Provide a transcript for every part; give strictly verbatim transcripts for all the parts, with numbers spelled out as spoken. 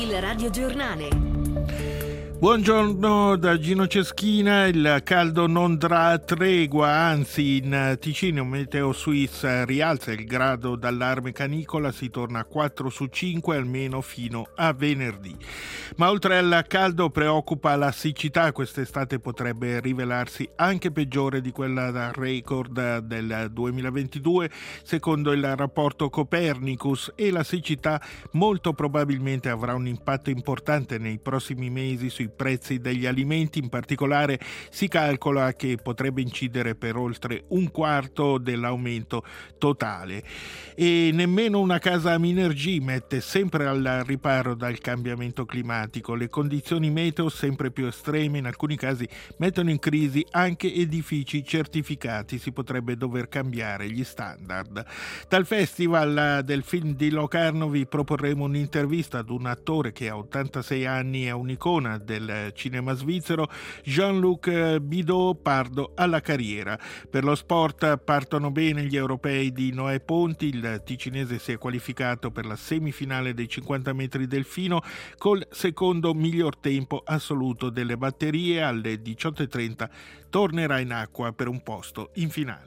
Il radiogiornale. Buongiorno da Gino Ceschina. Il caldo non darà tregua, anzi in Ticino Meteo Suisse rialza il grado d'allarme canicola, si torna a quattro su cinque almeno fino a venerdì. Ma oltre al caldo preoccupa la siccità, quest'estate potrebbe rivelarsi anche peggiore di quella da record del duemilaventidue secondo il rapporto Copernicus, e la siccità molto probabilmente avrà un impatto importante nei prossimi mesi sui prezzi degli alimenti. In particolare si calcola che potrebbe incidere per oltre un quarto dell'aumento totale, e nemmeno una casa a Minergie mette sempre al riparo dal cambiamento climatico. Le condizioni meteo sempre più estreme in alcuni casi mettono in crisi anche edifici certificati, si potrebbe dover cambiare gli standard. Dal Festival del film di Locarno vi proporremo un'intervista ad un attore che a ottantasei anni è un'icona del cinema svizzero, Jean-Luc Bidot, Pardo alla carriera. Per lo sport partono bene gli europei di Noè Ponti, il ticinese si è qualificato per la semifinale dei cinquanta metri delfino col secondo miglior tempo assoluto delle batterie. Alle diciotto e trenta tornerà in acqua per un posto in finale.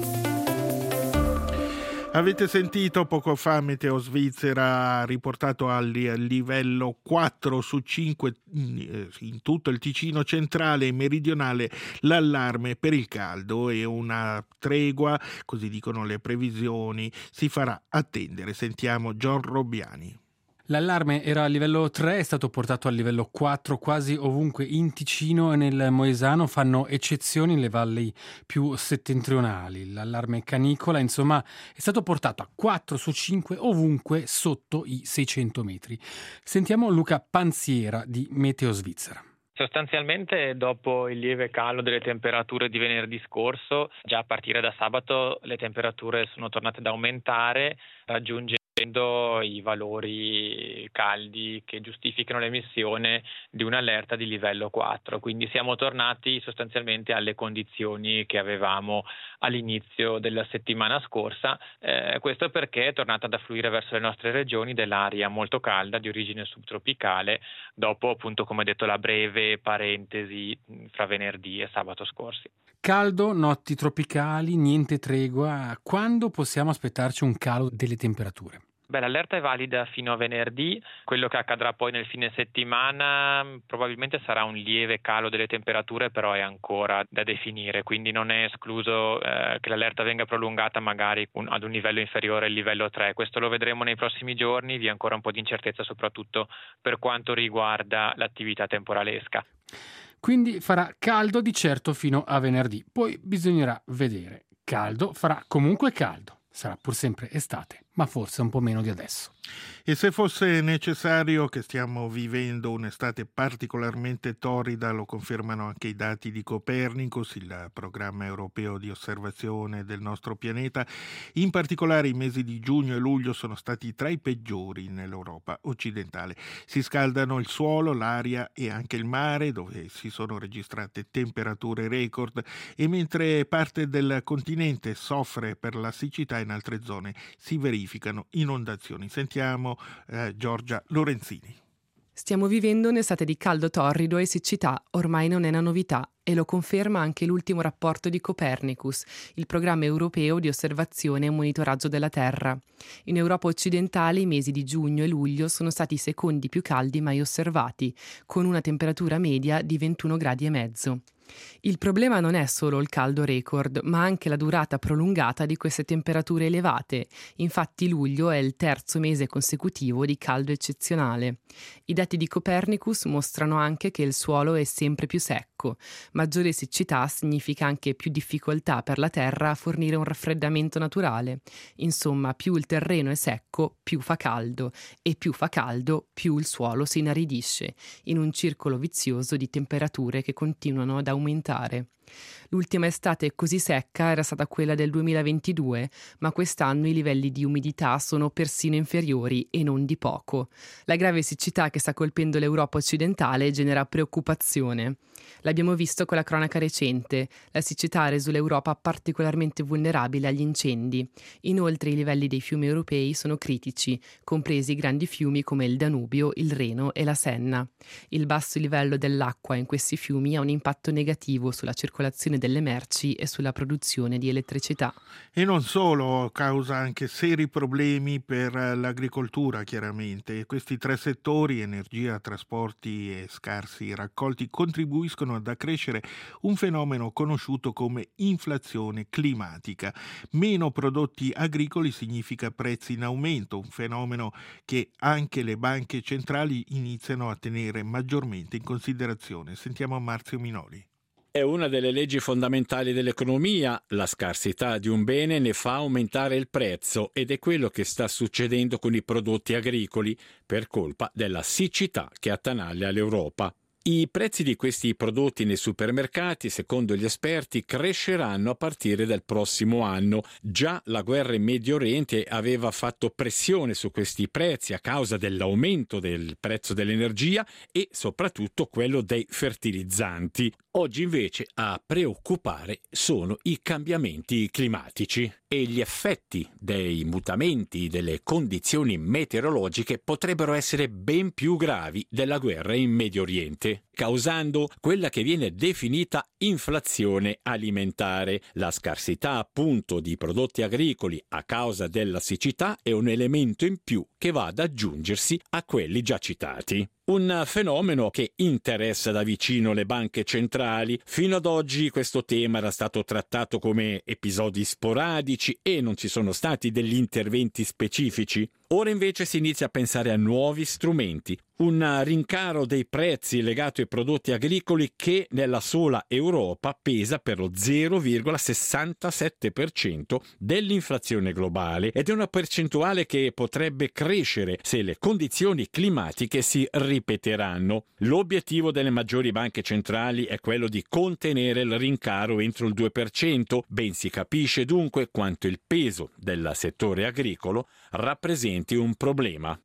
Avete sentito poco fa Meteo Svizzera ha riportato al livello quattro su cinque in tutto il Ticino centrale e meridionale l'allarme per il caldo, e una tregua, così dicono le previsioni, si farà attendere. Sentiamo Gian Robbiani. L'allarme era a livello tre, è stato portato al livello quattro quasi ovunque in Ticino e nel Moesano, fanno eccezioni le valli più settentrionali. L'allarme canicola, insomma, è stato portato a quattro su cinque ovunque sotto i seicento metri. Sentiamo Luca Panziera di Meteo Svizzera. Sostanzialmente, dopo il lieve calo delle temperature di venerdì scorso, già a partire da sabato le temperature sono tornate ad aumentare, raggiungendo i valori caldi che giustificano l'emissione di un'allerta di livello quattro. Quindi siamo tornati sostanzialmente alle condizioni che avevamo all'inizio della settimana scorsa. Eh, questo perché è tornata ad affluire verso le nostre regioni dell'aria molto calda di origine subtropicale, dopo appunto, come detto, la breve parentesi fra venerdì e sabato scorsi. Caldo, notti tropicali, niente tregua. Quando possiamo aspettarci un calo delle temperature? Beh, l'allerta è valida fino a venerdì. Quello che accadrà poi nel fine settimana probabilmente sarà un lieve calo delle temperature, però è ancora da definire, quindi non è escluso eh, che l'allerta venga prolungata magari un, ad un livello inferiore al livello tre. Questo lo vedremo nei prossimi giorni, vi è ancora un po' di incertezza soprattutto per quanto riguarda l'attività temporalesca. Quindi farà caldo di certo fino a venerdì, poi bisognerà vedere. Caldo farà comunque caldo, sarà pur sempre estate, ma forse un po' meno di adesso. E se fosse necessario, che stiamo vivendo un'estate particolarmente torrida, lo confermano anche i dati di Copernicus, il programma europeo di osservazione del nostro pianeta. In particolare i mesi di giugno e luglio sono stati tra i peggiori nell'Europa occidentale. Si scaldano il suolo, l'aria e anche il mare, dove si sono registrate temperature record, e mentre parte del continente soffre per la siccità, in altre zone si verificano inondazioni. Sentiamo eh, Giorgia Lorenzini. Stiamo vivendo un'estate di caldo torrido e siccità, ormai non è una novità, e lo conferma anche l'ultimo rapporto di Copernicus, il programma europeo di osservazione e monitoraggio della Terra. In Europa occidentale i mesi di giugno e luglio sono stati i secondi più caldi mai osservati, con una temperatura media di ventuno gradi e mezzo. Il problema non è solo il caldo record, ma anche la durata prolungata di queste temperature elevate. Infatti luglio è il terzo mese consecutivo di caldo eccezionale. I dati di Copernicus mostrano anche che il suolo è sempre più secco. Maggiore siccità significa anche più difficoltà per la terra a fornire un raffreddamento naturale. Insomma, più il terreno è secco, più fa caldo, e più fa caldo, più il suolo si inaridisce, in un circolo vizioso di temperature che continuano ad aumentare. L'ultima estate così secca era stata quella del duemilaventidue, ma quest'anno i livelli di umidità sono persino inferiori e non di poco. La grave siccità che sta colpendo l'Europa occidentale genera preoccupazione. L'abbiamo visto con la cronaca recente. La siccità ha reso l'Europa particolarmente vulnerabile agli incendi. Inoltre i livelli dei fiumi europei sono critici, compresi i grandi fiumi come il Danubio, il Reno e la Senna. Il basso livello dell'acqua in questi fiumi ha un impatto negativo sulla circolazione delle merci e sulla produzione di elettricità. E non solo, causa anche seri problemi per l'agricoltura, chiaramente. Questi tre settori, energia, trasporti e scarsi raccolti, contribuiscono ad accrescere un fenomeno conosciuto come inflazione climatica. Meno prodotti agricoli significa prezzi in aumento, un fenomeno che anche le banche centrali iniziano a tenere maggiormente in considerazione. Sentiamo Marzio Minoli. È una delle leggi fondamentali dell'economia. La scarsità di un bene ne fa aumentare il prezzo ed è quello che sta succedendo con i prodotti agricoli per colpa della siccità che attanaglia l'Europa. I prezzi di questi prodotti nei supermercati, secondo gli esperti, cresceranno a partire dal prossimo anno. Già la guerra in Medio Oriente aveva fatto pressione su questi prezzi a causa dell'aumento del prezzo dell'energia e soprattutto quello dei fertilizzanti. Oggi invece a preoccupare sono i cambiamenti climatici e gli effetti dei mutamenti delle condizioni meteorologiche potrebbero essere ben più gravi della guerra in Medio Oriente, causando quella che viene definita inflazione alimentare. La scarsità appunto di prodotti agricoli a causa della siccità è un elemento in più che va ad aggiungersi a quelli già citati. Un fenomeno che interessa da vicino le banche centrali. Fino ad oggi questo tema era stato trattato come episodi sporadici e non ci sono stati degli interventi specifici. Ora invece si inizia a pensare a nuovi strumenti. Un rincaro dei prezzi legato ai prodotti agricoli che nella sola Europa pesa per lo zero virgola sessantasette per cento dell'inflazione globale ed è una percentuale che potrebbe crescere se le condizioni climatiche si ripeteranno. L'obiettivo delle maggiori banche centrali è quello di contenere il rincaro entro il due per cento. Ben si capisce dunque quanto il peso del settore agricolo rappresenti un problema.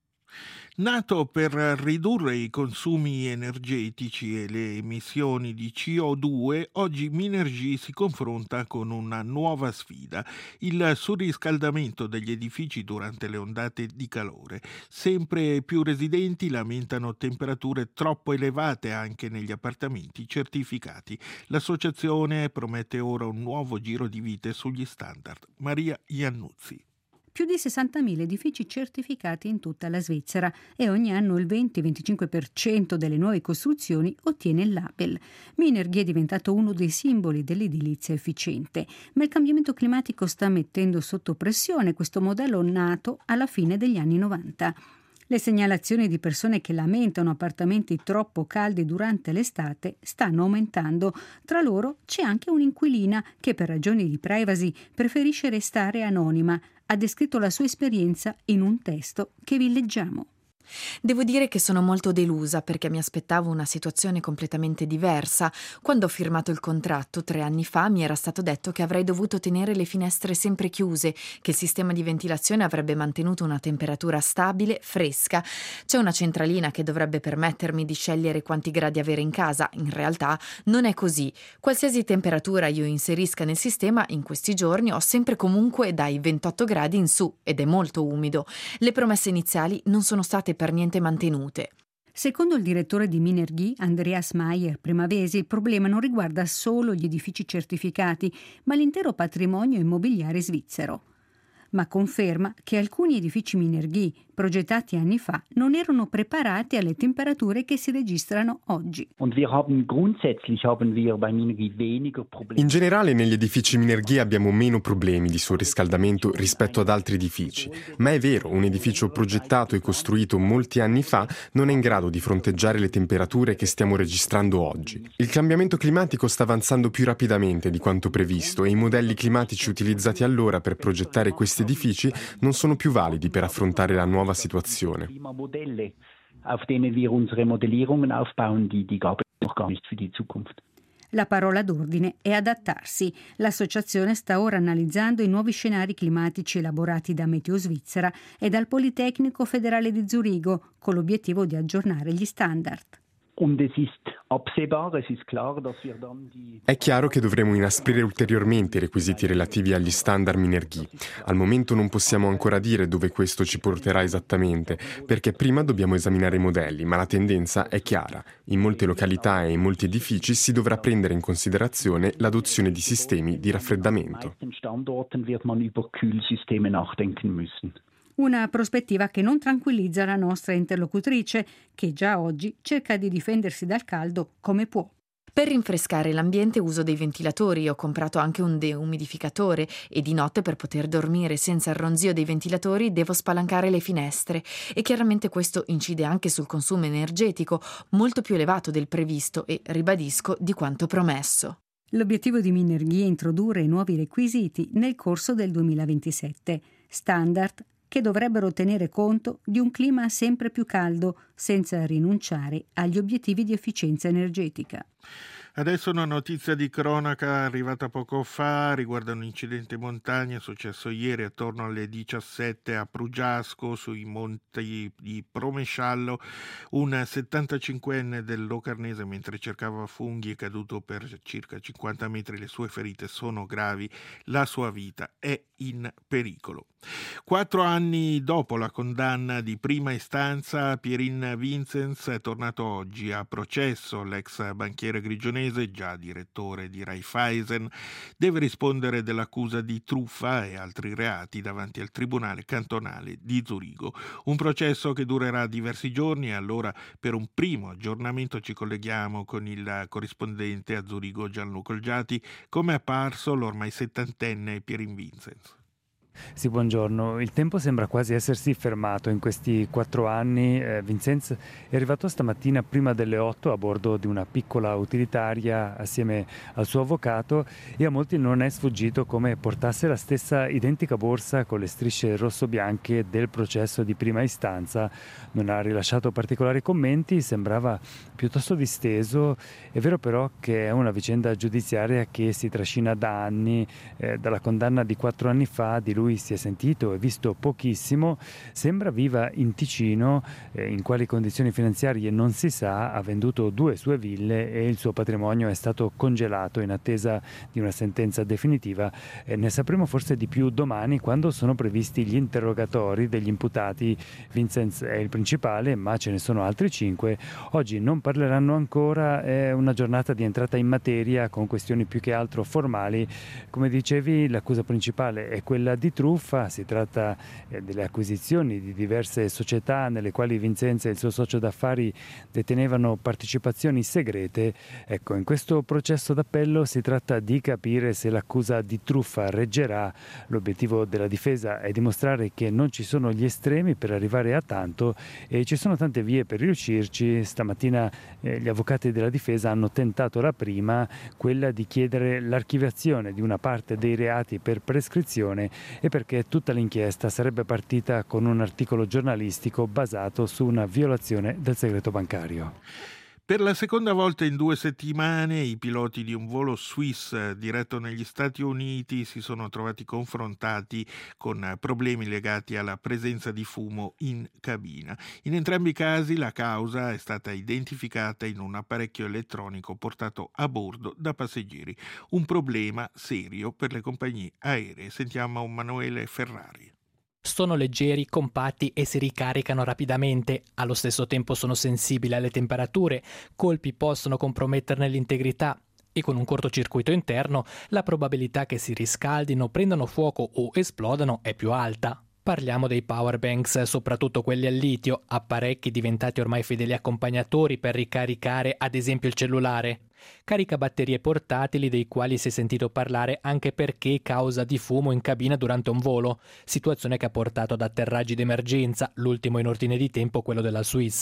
Nato per ridurre i consumi energetici e le emissioni di C O due, oggi Minergie si confronta con una nuova sfida, il surriscaldamento degli edifici durante le ondate di calore. Sempre più residenti lamentano temperature troppo elevate anche negli appartamenti certificati. L'associazione promette ora un nuovo giro di vite sugli standard. Maria Iannuzzi. Più di sessantamila edifici certificati in tutta la Svizzera e ogni anno il venti venticinque per cento delle nuove costruzioni ottiene il label. Minergie è diventato uno dei simboli dell'edilizia efficiente, ma il cambiamento climatico sta mettendo sotto pressione questo modello nato alla fine degli anni novanta. Le segnalazioni di persone che lamentano appartamenti troppo caldi durante l'estate stanno aumentando. Tra loro c'è anche un'inquilina che per ragioni di privacy preferisce restare anonima. Ha descritto la sua esperienza in un testo che vi leggiamo. Devo dire che sono molto delusa perché mi aspettavo una situazione completamente diversa. Quando ho firmato il contratto tre anni fa mi era stato detto che avrei dovuto tenere le finestre sempre chiuse, che il sistema di ventilazione avrebbe mantenuto una temperatura stabile, fresca. C'è una centralina che dovrebbe permettermi di scegliere quanti gradi avere in casa. In realtà non è così. Qualsiasi temperatura io inserisca nel sistema, in questi giorni ho sempre comunque dai ventotto gradi in su ed è molto umido. Le promesse iniziali non sono state per niente mantenute. Secondo il direttore di Minergie, Andreas Mayer Primavesi, il problema non riguarda solo gli edifici certificati, ma l'intero patrimonio immobiliare svizzero. Ma conferma che alcuni edifici Minergie, progettati anni fa, non erano preparati alle temperature che si registrano oggi. In generale negli edifici Minergie abbiamo meno problemi di surriscaldamento rispetto ad altri edifici, ma è vero, un edificio progettato e costruito molti anni fa non è in grado di fronteggiare le temperature che stiamo registrando oggi. Il cambiamento climatico sta avanzando più rapidamente di quanto previsto e i modelli climatici utilizzati allora per progettare questi edifici non sono più validi per affrontare la nuova situazione. La parola d'ordine è adattarsi. L'associazione sta ora analizzando i nuovi scenari climatici elaborati da Meteo Svizzera e dal Politecnico Federale di Zurigo, con l'obiettivo di aggiornare gli standard. È chiaro che dovremo inasprire ulteriormente i requisiti relativi agli standard Minergie. Al momento non possiamo ancora dire dove questo ci porterà esattamente, perché prima dobbiamo esaminare i modelli, ma la tendenza è chiara. In molte località e in molti edifici si dovrà prendere in considerazione l'adozione di sistemi di raffreddamento. Una prospettiva che non tranquillizza la nostra interlocutrice, che già oggi cerca di difendersi dal caldo come può. Per rinfrescare l'ambiente uso dei ventilatori, ho comprato anche un deumidificatore e di notte per poter dormire senza il ronzio dei ventilatori devo spalancare le finestre e chiaramente questo incide anche sul consumo energetico, molto più elevato del previsto e, ribadisco, di quanto promesso. L'obiettivo di Minergie è introdurre nuovi requisiti nel corso del duemilaventisette, standard che dovrebbero tenere conto di un clima sempre più caldo senza rinunciare agli obiettivi di efficienza energetica. Adesso una notizia di cronaca arrivata poco fa riguarda un incidente in montagna successo ieri attorno alle diciassette a Prugiasco sui monti di Promesciallo. Un settantacinquenne del Locarnese mentre cercava funghi è caduto per circa cinquanta metri, le sue ferite sono gravi, la sua vita è in pericolo. Quattro anni dopo la condanna di prima istanza, Pierin Vinzenz è tornato oggi a processo. L'ex banchiere grigionese, già direttore di Raiffeisen, deve rispondere dell'accusa di truffa e altri reati davanti al Tribunale cantonale di Zurigo. Un processo che durerà diversi giorni e allora per un primo aggiornamento ci colleghiamo con il corrispondente a Zurigo Gianluca Olgiati. Come è apparso l'ormai settantenne Pierin Vinzenz? Sì, buongiorno. Il tempo sembra quasi essersi fermato in questi quattro anni. Eh, Vinzenz è arrivato stamattina prima delle otto a bordo di una piccola utilitaria assieme al suo avvocato e a molti non è sfuggito come portasse la stessa identica borsa con le strisce rosso-bianche del processo di prima istanza. Non ha rilasciato particolari commenti, sembrava piuttosto disteso. È vero però che è una vicenda giudiziaria che si trascina da anni. Eh, dalla condanna di quattro anni fa di lui si è sentito e visto pochissimo, sembra viva in Ticino, eh, in quali condizioni finanziarie non si sa, ha venduto due sue ville e il suo patrimonio è stato congelato in attesa di una sentenza definitiva. Eh, ne sapremo forse di più domani quando sono previsti gli interrogatori degli imputati. Vinzenz è il principale, ma ce ne sono altri cinque. Oggi non parleranno ancora, è una giornata di entrata in materia con questioni più che altro formali. Come dicevi, l'accusa principale è quella di truffa, si tratta eh, delle acquisizioni di diverse società nelle quali Vinzenz e il suo socio d'affari detenevano partecipazioni segrete. Ecco, in questo processo d'appello si tratta di capire se l'accusa di truffa reggerà. L'obiettivo della difesa è dimostrare che non ci sono gli estremi per arrivare a tanto e ci sono tante vie per riuscirci. Stamattina eh, gli avvocati della difesa hanno tentato la prima, quella di chiedere l'archiviazione di una parte dei reati per prescrizione e perché tutta l'inchiesta sarebbe partita con un articolo giornalistico basato su una violazione del segreto bancario. Per la seconda volta in due settimane i piloti di un volo Swiss diretto negli Stati Uniti si sono trovati confrontati con problemi legati alla presenza di fumo in cabina. In entrambi i casi la causa è stata identificata in un apparecchio elettronico portato a bordo da passeggeri. Un problema serio per le compagnie aeree. Sentiamo Manuele Ferrari. Sono leggeri, compatti e si ricaricano rapidamente. Allo stesso tempo sono sensibili alle temperature, colpi possono comprometterne l'integrità e con un cortocircuito interno la probabilità che si riscaldino, prendano fuoco o esplodano è più alta. Parliamo dei power banks, soprattutto quelli al litio, apparecchi diventati ormai fedeli accompagnatori per ricaricare ad esempio il cellulare. Caricabatterie portatili dei quali si è sentito parlare anche perché causa di fumo in cabina durante un volo, situazione che ha portato ad atterraggi d'emergenza, l'ultimo in ordine di tempo quello della Swiss.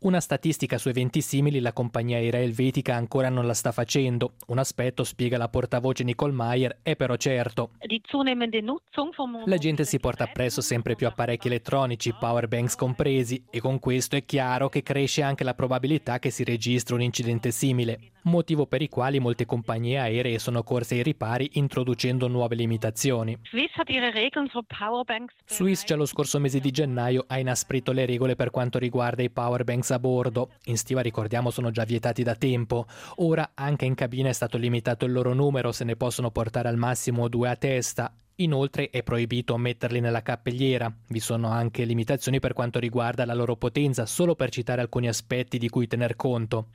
Una statistica su eventi simili la compagnia aerea elvetica ancora non la sta facendo. Un aspetto, spiega la portavoce Nicole Meyer, è però certo. La gente si porta appresso sempre più apparecchi elettronici, powerbanks compresi, e con questo è chiaro che cresce anche la probabilità che si registri un incidente simile. Motivo per i quali molte compagnie aeree sono corse ai ripari introducendo nuove limitazioni. Swiss già lo scorso mese di gennaio ha inasprito le regole per quanto riguarda i powerbanks a bordo. In stiva, ricordiamo, sono già vietati da tempo. Ora anche in cabina è stato limitato il loro numero, se ne possono portare al massimo due a testa. Inoltre è proibito metterli nella cappelliera. Vi sono anche limitazioni per quanto riguarda la loro potenza, solo per citare alcuni aspetti di cui tener conto.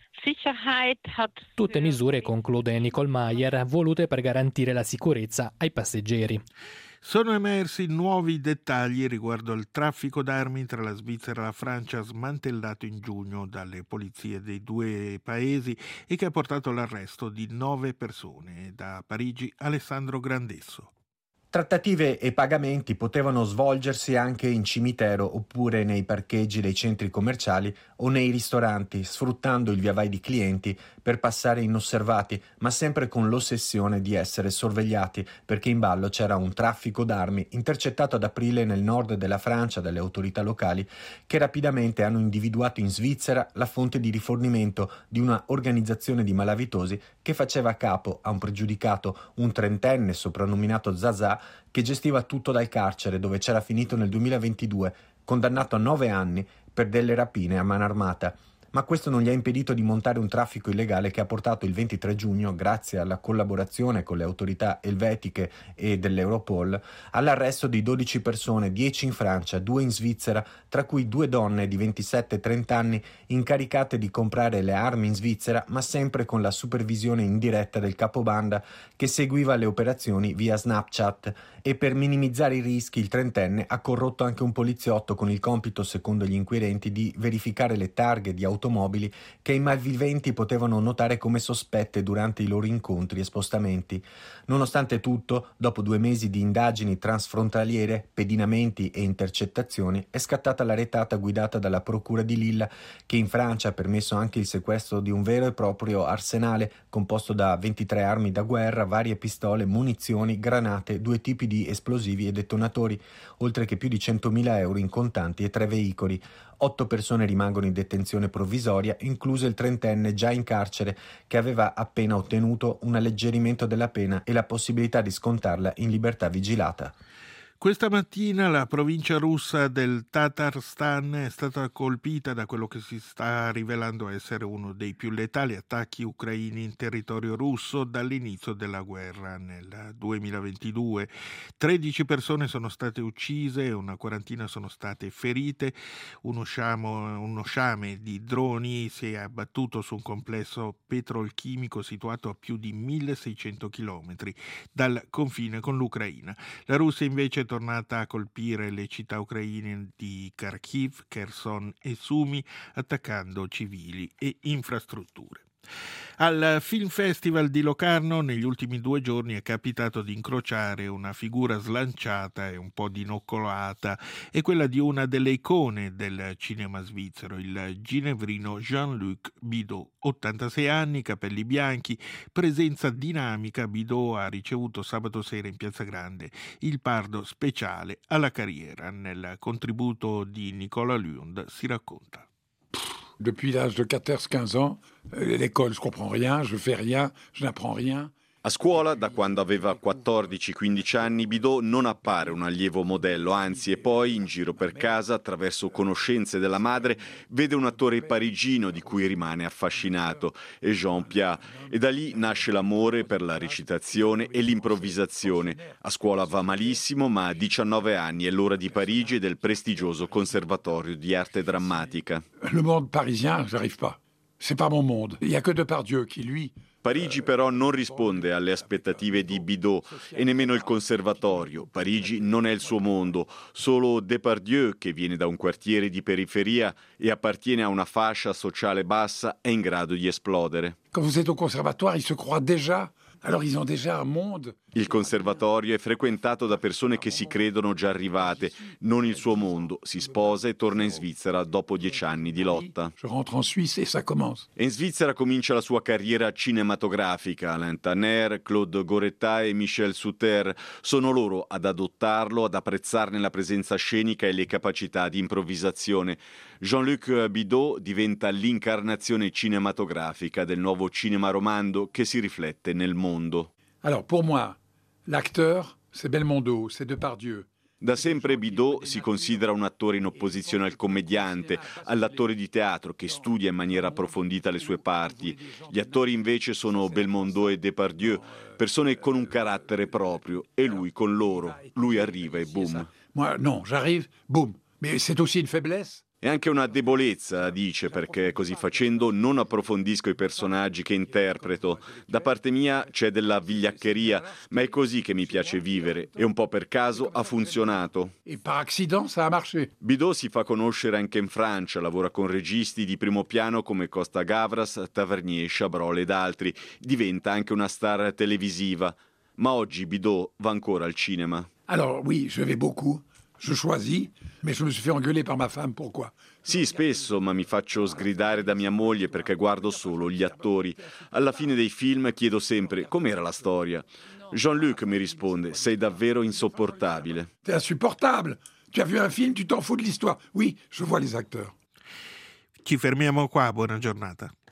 Tutte misure, conclude Nicole Meyer, volute per garantire la sicurezza ai passeggeri. Sono emersi nuovi dettagli riguardo al traffico d'armi tra la Svizzera e la Francia, smantellato in giugno dalle polizie dei due paesi e che ha portato all'arresto di nove persone. Da Parigi, Alessandro Grandesso. Trattative e pagamenti potevano svolgersi anche in cimitero oppure nei parcheggi dei centri commerciali o nei ristoranti, sfruttando il viavai di clienti per passare inosservati, ma sempre con l'ossessione di essere sorvegliati, perché in ballo c'era un traffico d'armi intercettato ad aprile nel nord della Francia dalle autorità locali, che rapidamente hanno individuato in Svizzera la fonte di rifornimento di una organizzazione di malavitosi che faceva capo a un pregiudicato, un trentenne soprannominato Zaza, che gestiva tutto dal carcere dove c'era finito nel duemilaventidue, condannato a nove anni per delle rapine a mano armata. Ma questo non gli ha impedito di montare un traffico illegale che ha portato il ventitré giugno, grazie alla collaborazione con le autorità elvetiche e dell'Europol, all'arresto di dodici persone, dieci in Francia, due in Svizzera, tra cui due donne di ventisette e trenta anni incaricate di comprare le armi in Svizzera, ma sempre con la supervisione indiretta del capobanda che seguiva le operazioni via Snapchat. E per minimizzare i rischi il trentenne ha corrotto anche un poliziotto con il compito, secondo gli inquirenti, di verificare le targhe di automobili che i malviventi potevano notare come sospette durante i loro incontri e spostamenti. Nonostante tutto, dopo due mesi di indagini transfrontaliere, pedinamenti e intercettazioni, è scattata la retata guidata dalla Procura di Lille, che in Francia ha permesso anche il sequestro di un vero e proprio arsenale composto da ventitré armi da guerra, varie pistole, munizioni, granate, due tipi di esplosivi e detonatori, oltre che più di centomila euro in contanti e tre veicoli. Otto persone rimangono in detenzione provvisoria, incluso il trentenne già in carcere, che aveva appena ottenuto un alleggerimento della pena e la possibilità di scontarla in libertà vigilata. Questa mattina la provincia russa del Tatarstan è stata colpita da quello che si sta rivelando essere uno dei più letali attacchi ucraini in territorio russo dall'inizio della guerra nel duemilaventidue. tredici persone sono state uccise e una quarantina sono state ferite. Uno, sciamo, uno sciame di droni si è abbattuto su un complesso petrolchimico situato a più di milleseicento chilometri dal confine con l'Ucraina. La Russia invece è tornata a colpire le città ucraine di Kharkiv, Kherson e Sumi, attaccando civili e infrastrutture. Al Film Festival di Locarno negli ultimi due giorni è capitato di incrociare una figura slanciata e un po' dinoccolata, è quella di una delle icone del cinema svizzero, il ginevrino Jean-Luc Bidot. ottantasei anni, capelli bianchi, presenza dinamica, Bidot ha ricevuto sabato sera in Piazza Grande il Pardo speciale alla carriera. Nel contributo di Nicola Lund si racconta. Depuis l'âge de quatorze quinze ans, l'école, je comprends rien, je fais rien, je n'apprends rien. A scuola, da quando aveva quattordici quindici anni, Bidot non appare un allievo modello, anzi, e poi, in giro per casa, attraverso conoscenze della madre, vede un attore parigino di cui rimane affascinato, e Jean Piat, e da lì nasce l'amore per la recitazione e l'improvvisazione. A scuola va malissimo, ma a diciannove anni è l'ora di Parigi e del prestigioso Conservatorio di Arte Drammatica. Le monde parisien, j'arrive pas. C'est pas mon monde. Il y a que Depardieu qui, lui... Parigi però non risponde alle aspettative di Bidot e nemmeno il conservatorio. Parigi non è il suo mondo. Solo Depardieu, che viene da un quartiere di periferia e appartiene a una fascia sociale bassa, è in grado di esplodere. Quand vous êtes au conservatoire, ils se croient déjà. Alors ils ont déjà un monde. Il conservatorio è frequentato da persone che si credono già arrivate, non il suo mondo. Si sposa e torna in Svizzera dopo dieci anni di lotta. E in Svizzera comincia la sua carriera cinematografica. Alain Tanner, Claude Goretat e Michel Suter sono loro ad adottarlo, ad apprezzarne la presenza scenica e le capacità di improvvisazione. Jean-Luc Bidault diventa l'incarnazione cinematografica del nuovo cinema romando che si riflette nel mondo. Alors pour moi, l'acteur, c'est Belmondo, c'est Depardieu. Da sempre Bidault si considera un attore in opposizione al commediante, all'attore di teatro che studia in maniera approfondita le sue parti. Gli attori invece sono Belmondo e Depardieu, persone con un carattere proprio, e lui con loro. Lui arriva e boom. Moi, non, j'arrive, boom. Mais c'est aussi une faiblesse. È anche una debolezza, dice, perché così facendo non approfondisco i personaggi che interpreto. Da parte mia c'è della vigliaccheria, ma è così che mi piace vivere e un po' per caso ha funzionato. E par accident ça a marché. Bidault si fa conoscere anche in Francia, lavora con registi di primo piano come Costa Gavras, Tavernier, Chabrol ed altri. Diventa anche una star televisiva. Ma oggi Bidault va ancora al cinema. Alors oui, je vais beaucoup. Je choisis, mais je me suis fait engueuler par ma femme, pourquoi? Sì, spesso, ma mi faccio sgridare da mia moglie perché guardo solo gli attori. Alla fine dei film chiedo sempre com'era la storia. Jean-Luc mi risponde, sei davvero insopportabile. T'es insupportable. Tu as vu un film, tu t'en fous de l'histoire. Oui, je vois les acteurs. Ci fermiamo qua, buona giornata.